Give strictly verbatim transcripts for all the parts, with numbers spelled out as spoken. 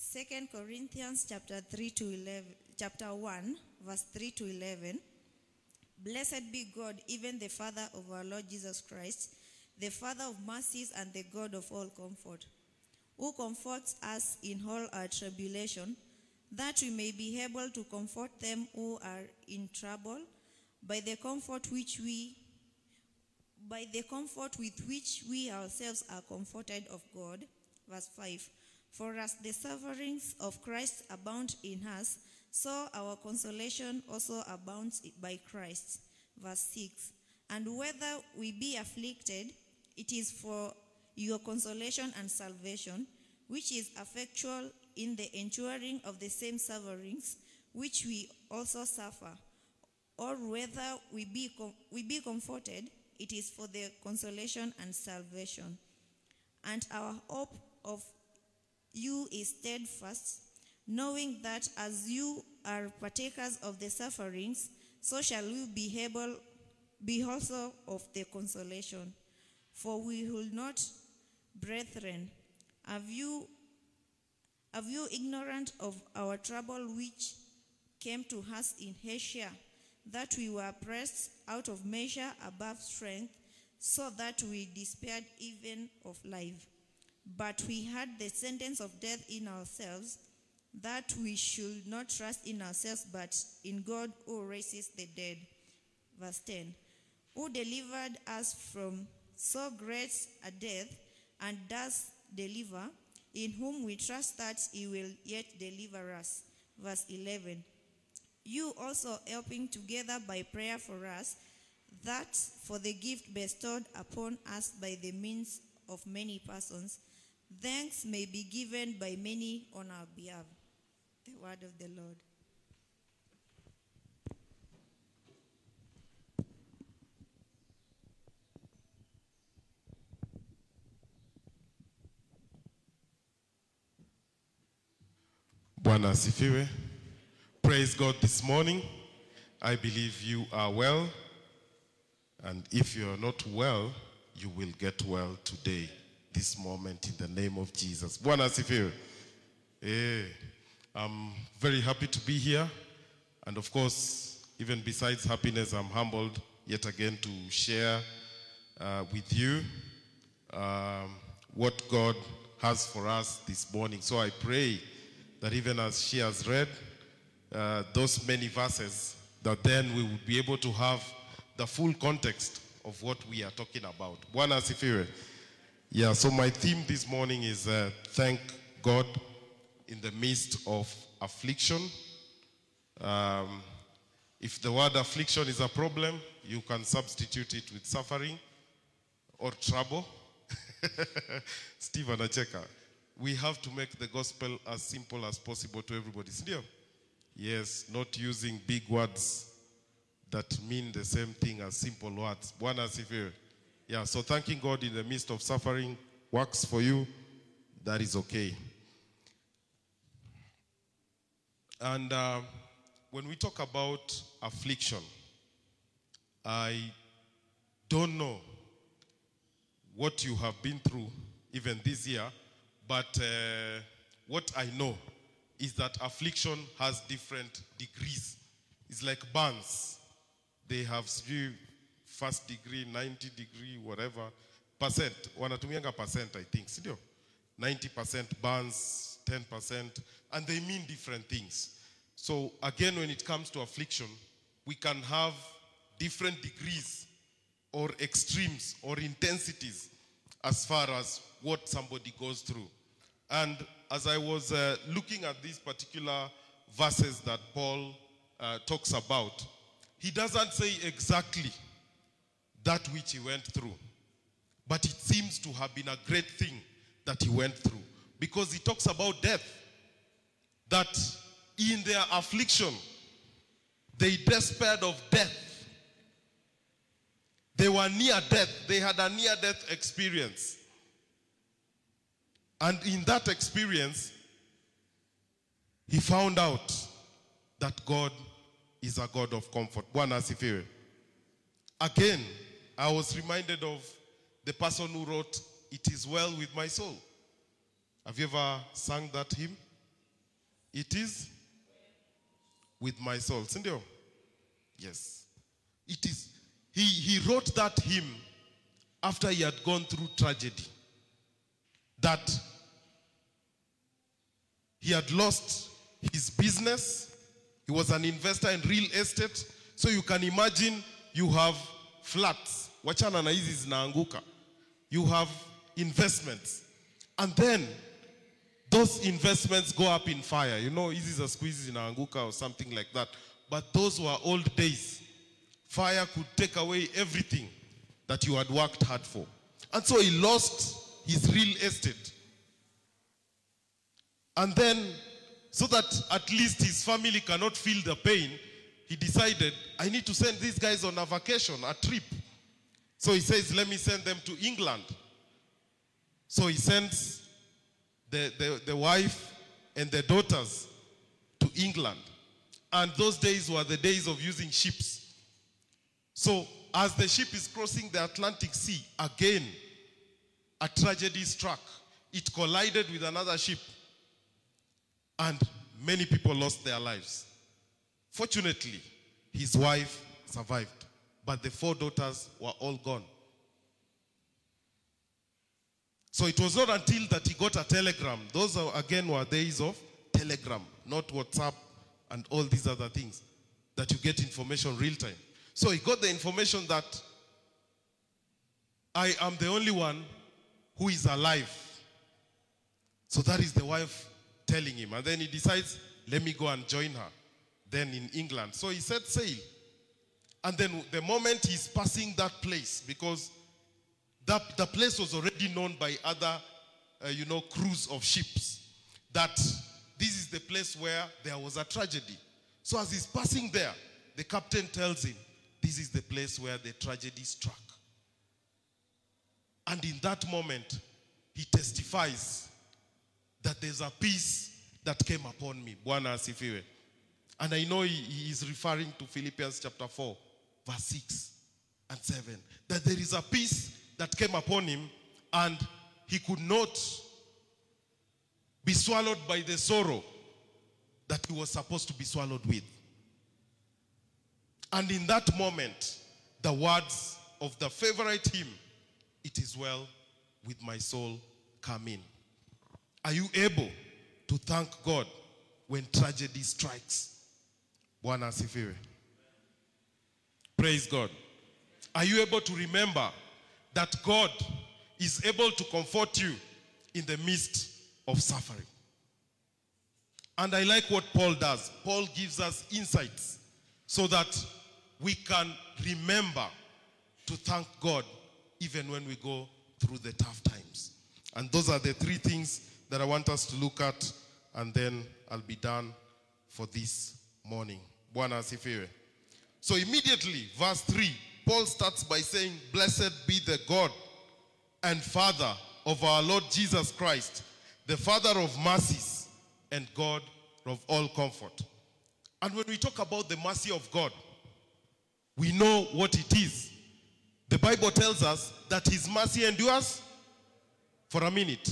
Second Corinthians chapter three to eleven, chapter one, verse three to eleven. Blessed be God, even the Father of our Lord Jesus Christ, the Father of mercies and the God of all comfort, who comforts us in all our tribulation, that we may be able to comfort them who are in trouble by the comfort which we by the comfort with which we ourselves are comforted of God. Verse five. For as the sufferings of Christ abound in us, so our consolation also abounds by Christ. Verse six. And whether we be afflicted, it is for your consolation and salvation, which is effectual in the enduring of the same sufferings, which we also suffer. Or whether we be, com- we be comforted, it is for the consolation and salvation. And our hope of you is steadfast, knowing that as you are partakers of the sufferings, so shall you be able be also of the consolation. For we will not, brethren, have you have you ignorant of our trouble which came to us in Asia, that we were pressed out of measure above strength, so that we despaired even of life. But we had the sentence of death in ourselves, that we should not trust in ourselves, but in God who raises the dead. Verse ten. Who delivered us from so great a death, and does deliver, in whom we trust that he will yet deliver us. Verse eleven. You also helping together by prayer for us, that for the gift bestowed upon us by the means of many persons, thanks may be given by many on our behalf. The word of the Lord. Bwana asifiwe. Praise God this morning. I believe you are well. And if you are not well, you will get well today, this moment, in the name of Jesus. Bwana asifiwe. Eh, I'm very happy to be here. And of course, even besides happiness, I'm humbled yet again to share uh, with you um, what God has for us this morning. So I pray that even as she has read uh, those many verses, that then we would be able to have the full context of what we are talking about. Bwana asifiwe. Yeah, so my theme this morning is uh, thank God in the midst of affliction. Um, if the word affliction is a problem, you can substitute it with suffering or trouble. Steve anacheka. We have to make the gospel as simple as possible to everybody. Sindio? Yes, not using big words that mean the same thing as simple words. Bwana asifiwe. Yeah, so thanking God in the midst of suffering works for you. That is okay. And uh, when we talk about affliction, I don't know what you have been through even this year, but uh, what I know is that affliction has different degrees. It's like burns. They have first degree, ninety degree, whatever. Percent. Wanatumianga percent, I think. Sindio? ninety percent burns, ten percent. And they mean different things. So again, when it comes to affliction, we can have different degrees or extremes or intensities as far as what somebody goes through. And as I was uh, looking at these particular verses that Paul uh, talks about, he doesn't say exactly that which he went through. But it seems to have been a great thing that he went through. Because he talks about death. That in their affliction, they despaired of death. They were near death. They had a near-death experience. And in that experience, he found out that God is a God of comfort. Bwana asifiwe. Again, I was reminded of the person who wrote, "It is well with my soul." Have you ever sung that hymn? It is with my soul. Sindio? Yes. It is. He, he wrote that hymn after he had gone through tragedy. That he had lost his business. He was an investor in real estate. So you can imagine you have flats. Wachana na hizi zinaanguka. You have investments. And then those investments go up in fire. You know, hizi za squeezes zinaanguka or something like that. But those were old days. Fire could take away everything that you had worked hard for. And so he lost his real estate. And then, so that at least his family cannot feel the pain, he decided, I need to send these guys on a vacation, a trip. So he says, let me send them to England. So he sends the, the, the wife and the daughters to England. And those days were the days of using ships. So as the ship is crossing the Atlantic Sea, again, a tragedy struck. It collided with another ship. And many people lost their lives. Fortunately, his wife survived. But the four daughters were all gone. So it was not until that he got a telegram. Those, are, again, were days of telegram, not WhatsApp and all these other things, that you get information real time. So he got the information that I am the only one who is alive. So that is the wife telling him. And then he decides, let me go and join her. Then in England. So he set sail. And then the moment he's passing that place, because that, the place was already known by other, uh, you know, crews of ships, that this is the place where there was a tragedy. So as he's passing there, the captain tells him, this is the place where the tragedy struck. And in that moment, he testifies that there's a peace that came upon me. Bwana asifiwe. And I know he, he is referring to Philippians chapter four, verse six and seven. That there is a peace that came upon him and he could not be swallowed by the sorrow that he was supposed to be swallowed with. And in that moment, the words of the favorite hymn, "It is well with my soul," come in. Are you able to thank God when tragedy strikes? Bwana asifiwe. Praise God. Are you able to remember that God is able to comfort you in the midst of suffering? And I like what Paul does. Paul gives us insights so that we can remember to thank God even when we go through the tough times. And those are the three things that I want us to look at, and then I'll be done for this morning. Bwana asifiwe. So immediately, verse three, Paul starts by saying, "Blessed be the God and Father of our Lord Jesus Christ, the Father of mercies and God of all comfort." And when we talk about the mercy of God, we know what it is. The Bible tells us that his mercy endures for a minute.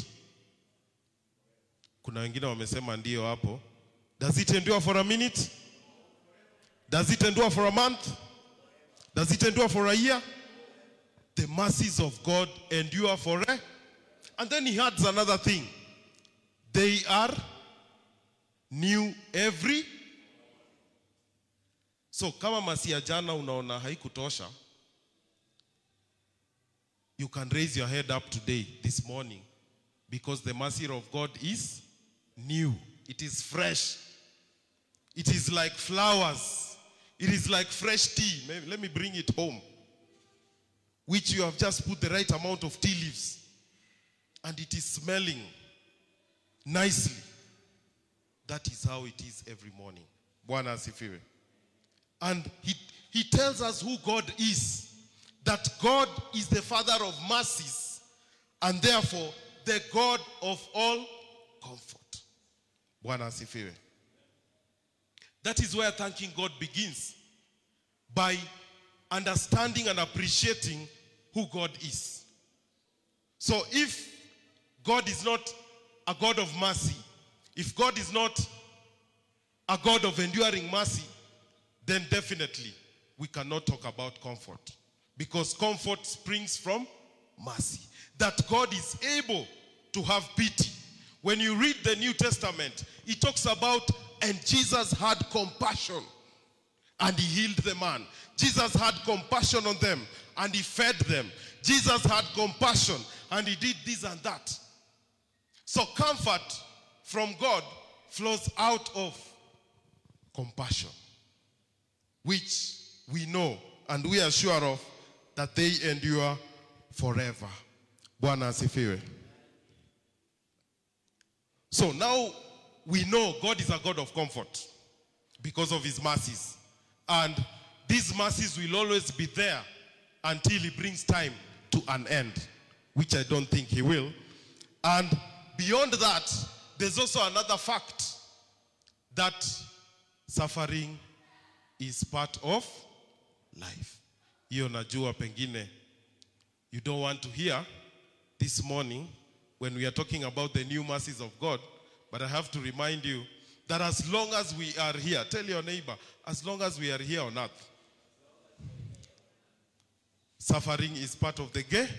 Kuna wengine wamesema ndio hapo. Does it endure for a minute? Does it endure for a month? Does it endure for a year? The mercies of God endure for a... And then he adds another thing. They are new every... So kama mercy ya jana unaona haikutosha, you can raise your head up today, this morning, because the mercy of God is new. It is fresh. It is like flowers. It is like fresh tea. Maybe, let me bring it home. Which you have just put the right amount of tea leaves. And it is smelling nicely. That is how it is every morning. Bwana asifiwe. And he, he tells us who God is. That God is the Father of mercies. And therefore, the God of all comfort. Bwana asifiwe. That is where thanking God begins. By understanding and appreciating who God is. So if God is not a God of mercy, if God is not a God of enduring mercy, then definitely we cannot talk about comfort. Because comfort springs from mercy. That God is able to have pity. When you read the New Testament, it talks about, and Jesus had compassion and he healed the man. Jesus had compassion on them and he fed them. Jesus had compassion and he did this and that. So comfort from God flows out of compassion, which we know and we are sure of that they endure forever. Bwana asifiwe. So now we know God is a God of comfort because of his mercies. And these mercies will always be there until he brings time to an end, which I don't think he will. And beyond that, there's also another fact that suffering is part of life. Hiyo najua pengine you don't want to hear this morning when we are talking about the new mercies of God, but I have to remind you that as long as we are here, tell your neighbor, as long as we are here on earth, suffering is part of the game.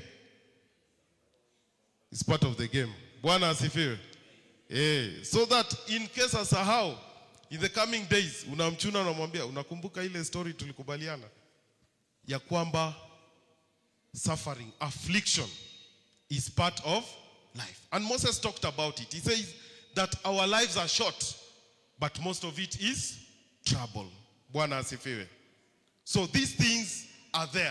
It's part of the game. Bwana asifiwe. Eh, so that in case asahau, in the coming days, unamchuna unamwambia, unakumbuka ile story tulikubaliana ya kwamba suffering, affliction is part of life. And Moses talked about it. He says that our lives are short, but most of it is trouble. Bwana asifiwe. So these things are there.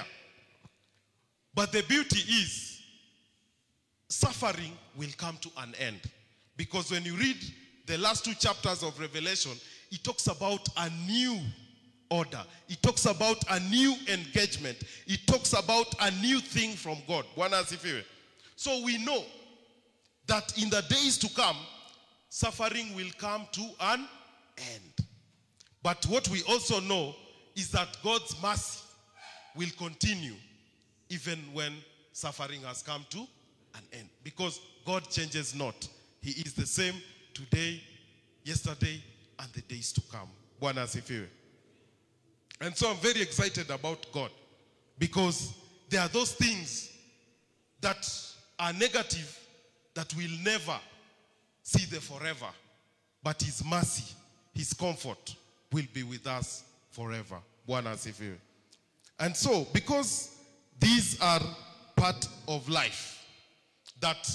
But the beauty is, suffering will come to an end. Because when you read the last two chapters of Revelation, it talks about a new order. It talks about a new engagement. It talks about a new thing from God. Bwana asifiwe. So we know that in the days to come, suffering will come to an end. But what we also know is that God's mercy will continue even when suffering has come to an end. Because God changes not. He is the same today, yesterday, and the days to come. Bwana asifiwe. And so I'm very excited about God, because there are those things that are negative that will never see the forever. But his mercy, his comfort will be with us forever. Bwana asifiwe. And so, because these are part of life, that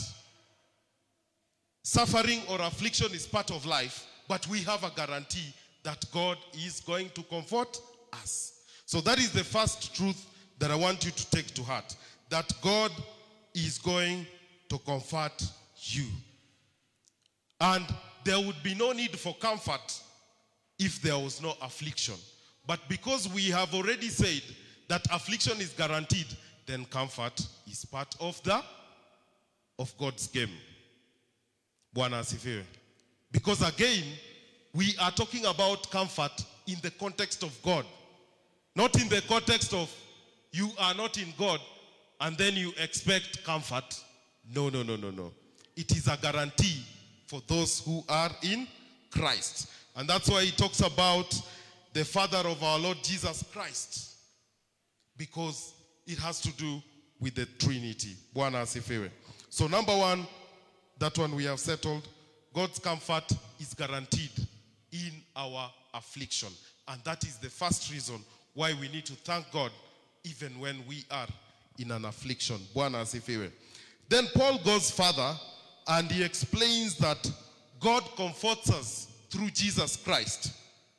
suffering or affliction is part of life, but we have a guarantee that God is going to comfort us. So that is the first truth that I want you to take to heart, that God is going to comfort you. And there would be no need for comfort if there was no affliction. But because we have already said that affliction is guaranteed, then comfort is part of the of God's game. Bwana asifiwe. Because again, we are talking about comfort in the context of God. Not in the context of you are not in God and then you expect comfort. No, no, no, no, no. It is a guarantee for those who are in Christ. And that's why he talks about the Father of our Lord Jesus Christ. Because it has to do with the Trinity. Bwana asifiwe. So number one, that one we have settled. God's comfort is guaranteed in our affliction. And that is the first reason why we need to thank God even when we are in an affliction. Bwana asifiwe. Then Paul goes further and he explains that God comforts us through Jesus Christ.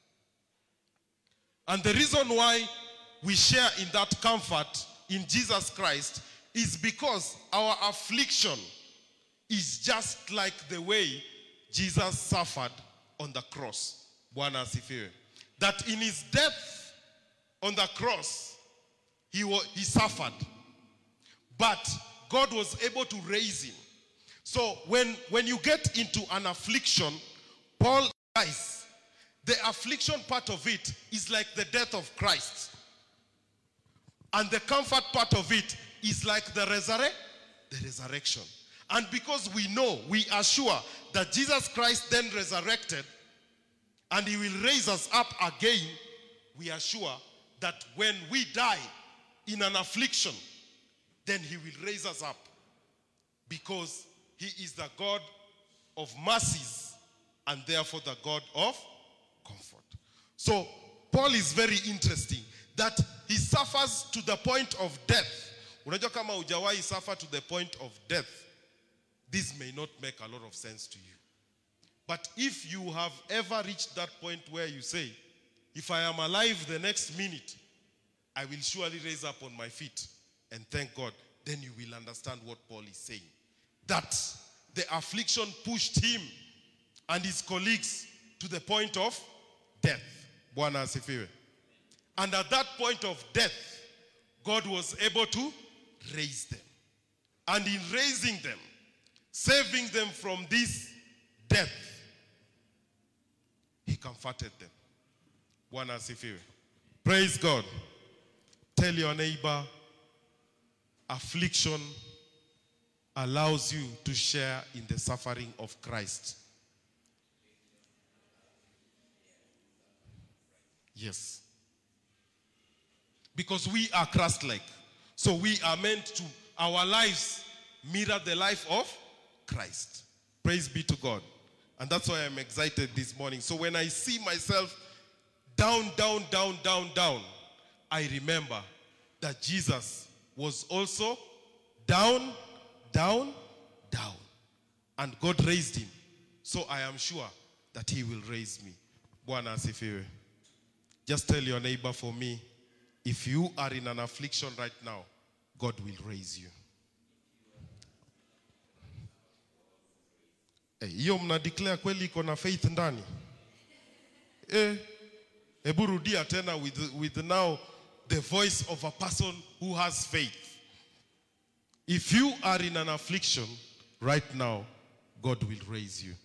And the reason why we share in that comfort in Jesus Christ is because our affliction is just like the way Jesus suffered on the cross. Bwana asifiwe. That in his death on the cross, he, was, he suffered. But God was able to raise him. So when, when you get into an affliction, Paul says, the affliction part of it is like the death of Christ. And the comfort part of it is like the, resurre- the resurrection. And because we know, we are sure that Jesus Christ then resurrected, and he will raise us up again, we are sure that when we die in an affliction, then he will raise us up, because he is the God of mercies and therefore the God of comfort. So Paul is very interesting that he suffers to the point of death. Unajua kama hujawahi suffer to the point of death, this may not make a lot of sense to you. But if you have ever reached that point where you say, if I am alive the next minute, I will surely raise up on my feet and thank God, then you will understand what Paul is saying. That the affliction pushed him and his colleagues to the point of death. Bwana asifiwe. And at that point of death, God was able to raise them. And in raising them, saving them from this death, he comforted them. Bwana asifiwe. Praise God. Tell your neighbor, affliction allows you to share in the suffering of Christ. Yes. Because we are Christ-like. So we are meant to, our lives mirror the life of Christ. Praise be to God. And that's why I'm excited this morning. So when I see myself down, down, down, down, down, I remember that Jesus was also down, down, down. And God raised him. So I am sure that he will raise me. Bwana asifiwe. Just tell your neighbor, for me, if you are in an affliction right now, God will raise you. Hiyo mna declare kweli iko na faith ndani. Eh, hebu rudia tena with, with now the voice of a person who has faith. If you are in an affliction right now, God will raise you.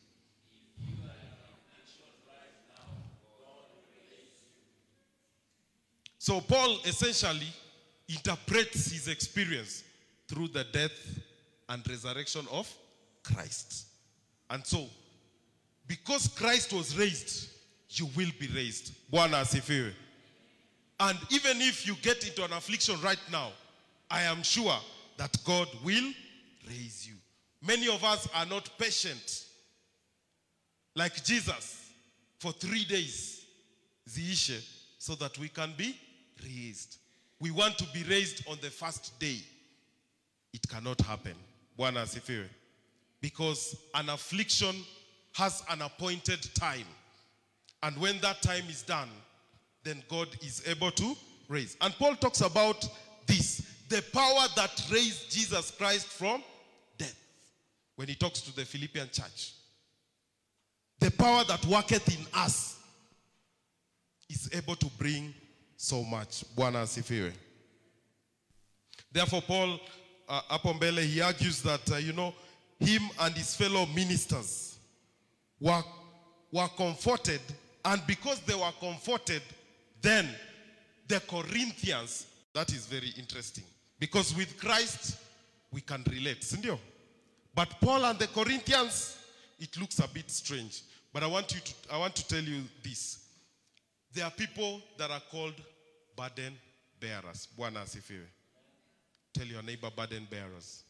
So Paul essentially interprets his experience through the death and resurrection of Christ. And so, because Christ was raised, you will be raised. Bwana asifiwe. And even if you get into an affliction right now, I am sure that God will raise you. Many of us are not patient like Jesus for three days, ziishe, so that we can be raised. We want to be raised on the first day. It cannot happen. Bwana asifiwe. Because an affliction has an appointed time. And when that time is done, then God is able to raise. And Paul talks about this, the power that raised Jesus Christ from death, when he talks to the Philippian church. The power that worketh in us is able to bring so much. Bwana asifiwe. Therefore, Paul, uh, hapo mbele, he argues that, uh, you know, him and his fellow ministers were, were comforted, and because they were comforted, then the Corinthians, that is very interesting, because with Christ, we can relate, sindio? But Paul and the Corinthians, it looks a bit strange. But I want you to, I want to tell you this. There are people that are called burden bearers. Bwana asifiwe. Tell your neighbor, burden bearers.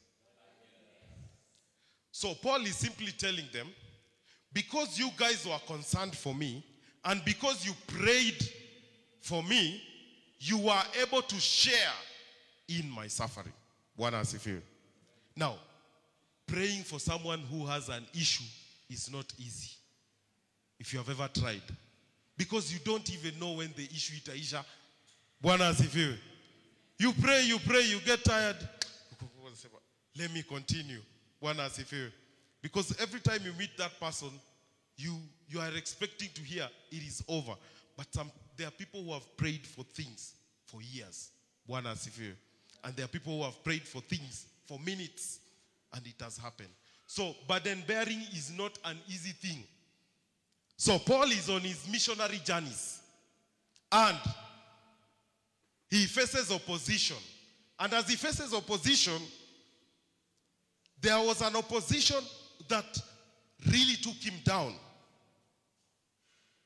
So Paul is simply telling them, because you guys were concerned for me, and because you prayed for me, you were able to share in my suffering. Bwana asifiwe. Now, praying for someone who has an issue is not easy. If you have ever tried. Because you don't even know when the issue itaisha. Bwana asifiwe. You pray, you pray, you get tired. Let me continue. Bwana asifiwe. Because every time you meet that person, you, you are expecting to hear it is over. But some, there are people who have prayed for things for years. Bwana asifiwe. And there are people who have prayed for things for minutes, and it has happened. So burden bearing is not an easy thing. So Paul is on his missionary journeys, and he faces opposition. And as he faces opposition, there was an opposition that really took him down.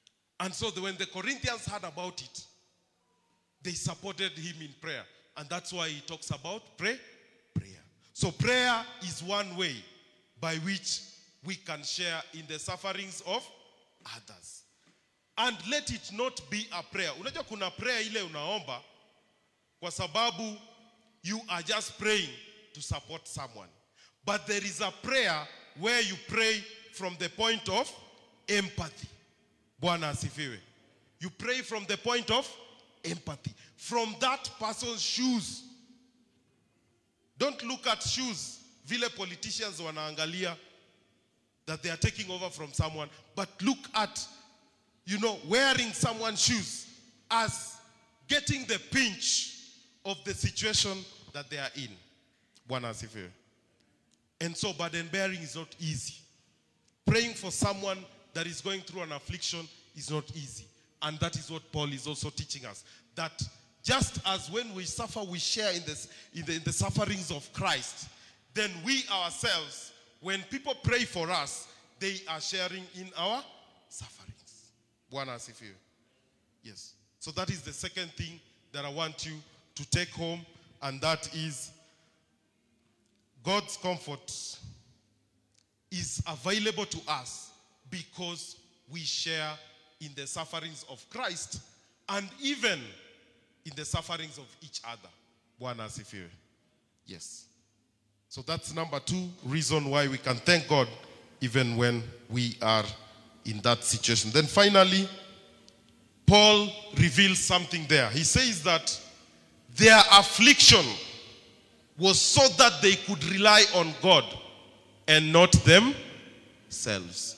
And so the, when the Corinthians heard about it, they supported him in prayer. And that's why he talks about pray, prayer. So prayer is one way by which we can share in the sufferings of others. And let it not be a prayer. Unajua kuna prayer ile unaomba kwa sababu you are just praying to support someone. But there is a prayer where you pray from the point of empathy. Bwana asifiwe. You pray from the point of empathy. From that person's shoes. Don't look at shoes. Vile politicians wanaangalia that they are taking over from someone. But look at, you know, wearing someone's shoes as getting the pinch of the situation that they are in. Bwana asifiwe. And so burden bearing is not easy. Praying for someone that is going through an affliction is not easy. And that is what Paul is also teaching us. That just as when we suffer, we share in, this, in, the, in the sufferings of Christ, then we ourselves, when people pray for us, they are sharing in our sufferings. Bwana asifiwe. Yes. So that is the second thing that I want you to take home, and that is God's comfort is available to us because we share in the sufferings of Christ and even in the sufferings of each other. Bwana asifiwe. Yes. So that's number two reason why we can thank God even when we are in that situation. Then finally, Paul reveals something there. He says that their affliction was so that they could rely on God and not themselves.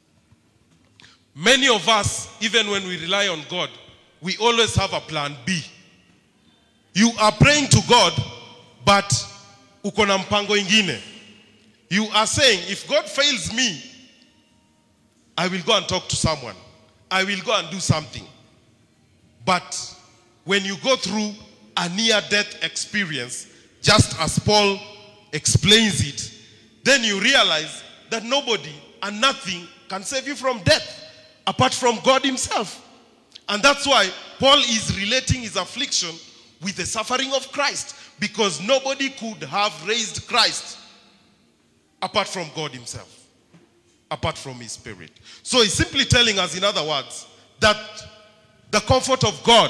Many of us, even when we rely on God, we always have a plan B. You are praying to God, but uko na mpango ingine. You are saying, if God fails me, I will go and talk to someone. I will go and do something. But when you go through a near-death experience, just as Paul explains it, then you realize that nobody and nothing can save you from death apart from God himself. And that's why Paul is relating his affliction with the suffering of Christ, because nobody could have raised Christ apart from God himself, apart from his spirit. So he's simply telling us, in other words, that the comfort of God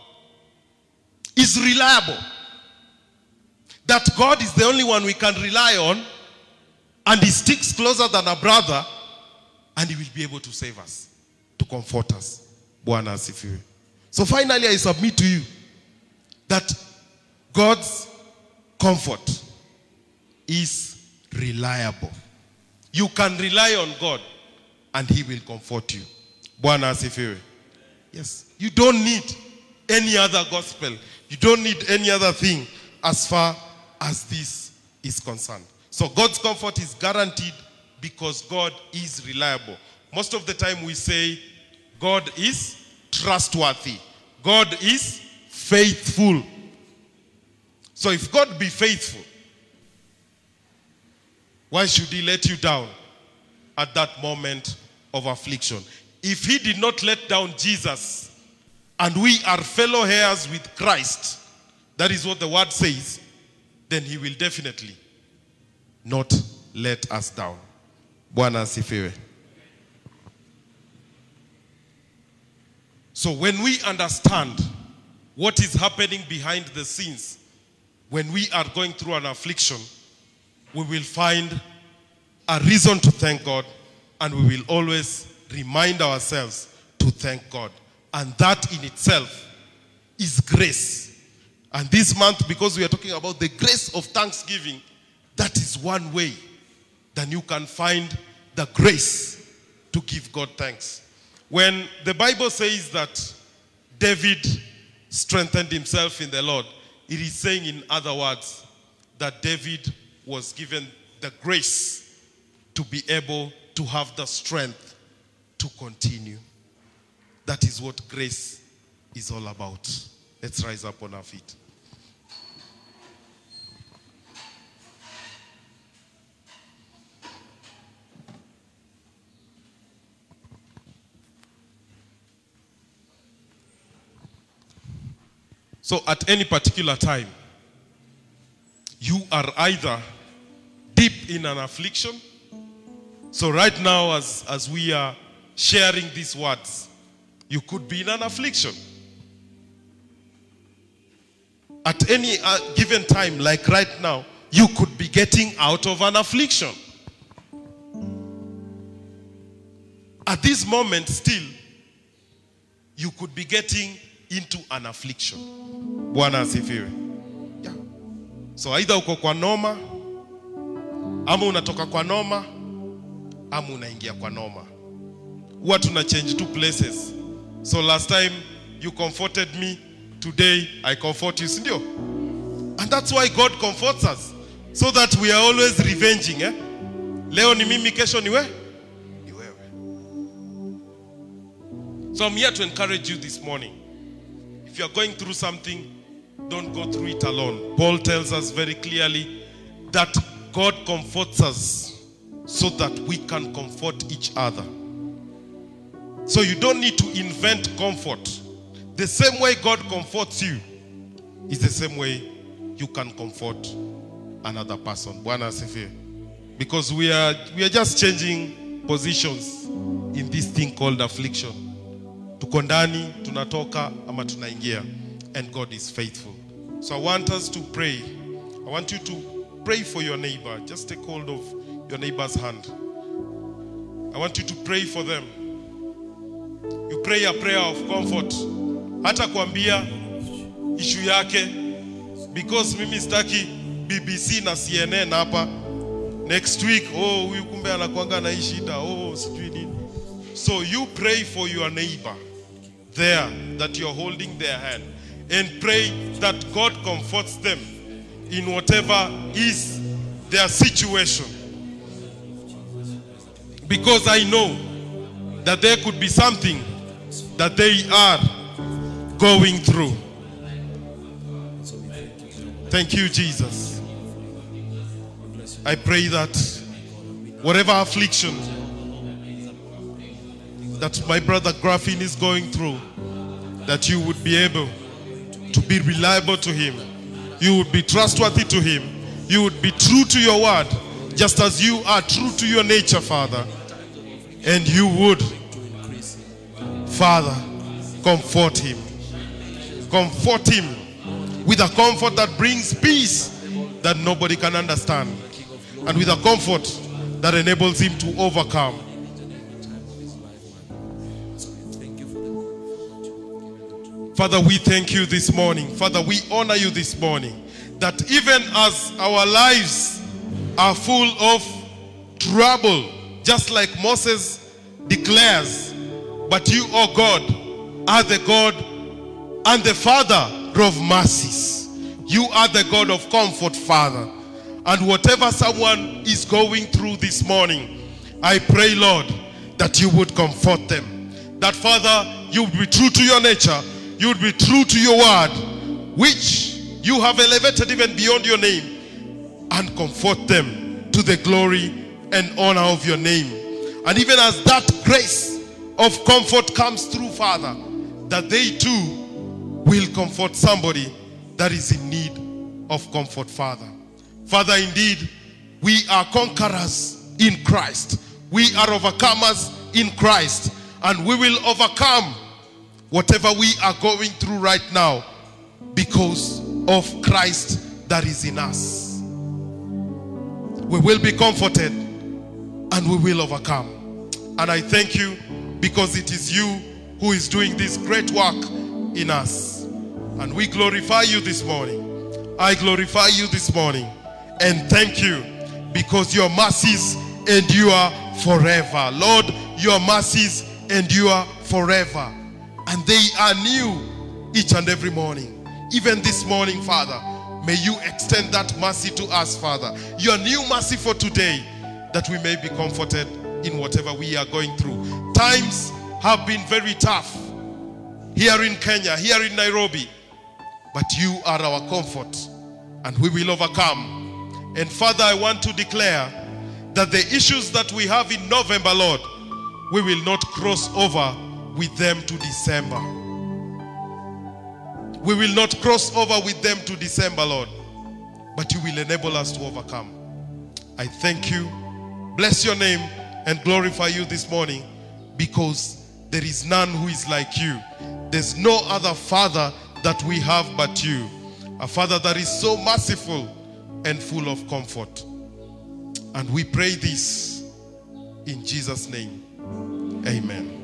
is reliable. That God is the only one we can rely on, and he sticks closer than a brother, and he will be able to save us, to comfort us. Bwana asifiwe. So finally, I submit to you that God's comfort is reliable. You can rely on God, and he will comfort you. Bwana asifiwe. Yes. You don't need any other gospel. You don't need any other thing as far as this is concerned. So God's comfort is guaranteed because God is reliable. Most of the time we say God is trustworthy. God is faithful. So if God be faithful, why should he let you down at that moment of affliction? If he did not let down Jesus, and we are fellow heirs with Christ, that is what the word says, then he will definitely not let us down. Bwana asifiwe. So when we understand what is happening behind the scenes, when we are going through an affliction, we will find a reason to thank God, and we will always remind ourselves to thank God. And that in itself is grace. And this month, because we are talking about the grace of thanksgiving, that is one way that you can find the grace to give God thanks. When the Bible says that David strengthened himself in the Lord, it is saying, in other words, that David was given the grace to be able to have the strength to continue. That is what grace is all about. Let's rise up on our feet. So at any particular time, you are either deep in an affliction. So right now, as, as we are sharing these words, you could be in an affliction. At any uh, given time, like right now, you could be getting out of an affliction. At this moment still, you could be getting into an affliction. Bwana asifiwe. Yeah. So either uko kwa noma, ama unatoka kwa noma, ama unaingia kwa noma. Huwa tuna change two places. So last time you comforted me, today I comfort you, sindio? And that's why God comforts us, so that we are always revenging. Eh? Leo ni mimi, kesho ni we? Ni wewe. So I'm here to encourage you this morning. If you are going through something, don't go through it alone. Paul tells us very clearly that God comforts us so that we can comfort each other. So you don't need to invent comfort. The same way God comforts you is the same way you can comfort another person. Bwana asifiwe. Because we are we are just changing positions in this thing called affliction. Tuko ndani, tunatoka ama tunaingia, and God is faithful. So I want us to pray. I want you to pray for your neighbor. Just take hold of your neighbor's hand. I want you to pray for them. You pray a prayer of comfort. Hata kuambia issue yake, because mimi sitaki B B C na C N N hapa next week, oh huyu kumbe anakuanga na hii shida, oh sijui nini. So you pray for your neighbor there, that you're holding their hand, and pray that God comforts them in whatever is their situation. Because I know that there could be something that they are going through. Thank you, Jesus. I pray that whatever affliction that my brother Graffin is going through, that you would be able to be reliable to him. You would be trustworthy to him. You would be true to your word, just as you are true to your nature, Father. And you would, Father, comfort him. Comfort him with a comfort that brings peace that nobody can understand, and with a comfort that enables him to overcome. Father, we thank you this morning. Father, we honor you this morning, that even as our lives are full of trouble, just like Moses declares, but you, O God, are the God and the Father of mercies. You are the God of comfort, Father. And whatever someone is going through this morning, I pray, Lord, that you would comfort them. That, Father, you would be true to your nature. You would be true to your word, which you have elevated even beyond your name, and comfort them to the glory and honor of your name. And even as that grace of comfort comes through, Father, that they too will comfort somebody that is in need of comfort, Father. Father, indeed, we are conquerors in Christ. We are overcomers in Christ, and we will overcome whatever we are going through right now because of Christ that is in us. We will be comforted and we will overcome. And I thank you because it is you who is doing this great work in us. And we glorify you this morning. I glorify you this morning. And thank you because your mercies endure forever. Lord, your mercies endure forever. And they are new each and every morning. Even this morning, Father, may you extend that mercy to us, Father. Your new mercy for today, that we may be comforted in whatever we are going through. Times have been very tough here in Kenya, here in Nairobi. But you are our comfort, and we will overcome. And Father, I want to declare that the issues that we have in November, Lord, we will not cross over with them to December. We will not cross over with them to December, Lord, but you will enable us to overcome. I thank you, bless your name, and glorify you this morning, because there is none who is like you. There's no other Father that we have but you. A Father that is so merciful and full of comfort. And we pray this in Jesus' name. Amen.